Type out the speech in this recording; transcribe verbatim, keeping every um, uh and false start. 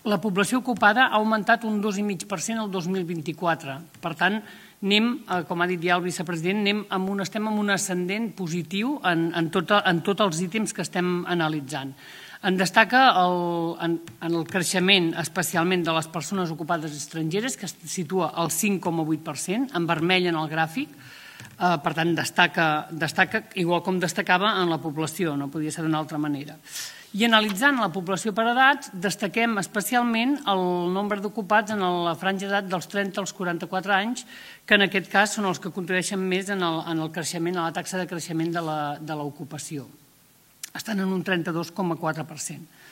La població ocupada ha augmentat un dos coma cinc per cent el dos mil vint-i-quatre. Per tant, anem, com ha dit ja el vicepresident, estem en un ascendent positiu en tots els ítems que estem analitzant. En destaca en el creixement especialment de les persones ocupades estrangeres, que es situa al cinc coma vuit per cent, en vermell en el gràfic. Per tant, destaca igual com destacava en la població, no podia ser d'una altra manera. I analitzant la població per edats, destaquem especialment el nombre d'ocupats en la franja d'edat dels trenta als quaranta-quatre anys, que en aquest cas són els que contribueixen més en el creixement, a la taxa de creixement de l'ocupació. Estan en un trenta-dos coma quatre per cent.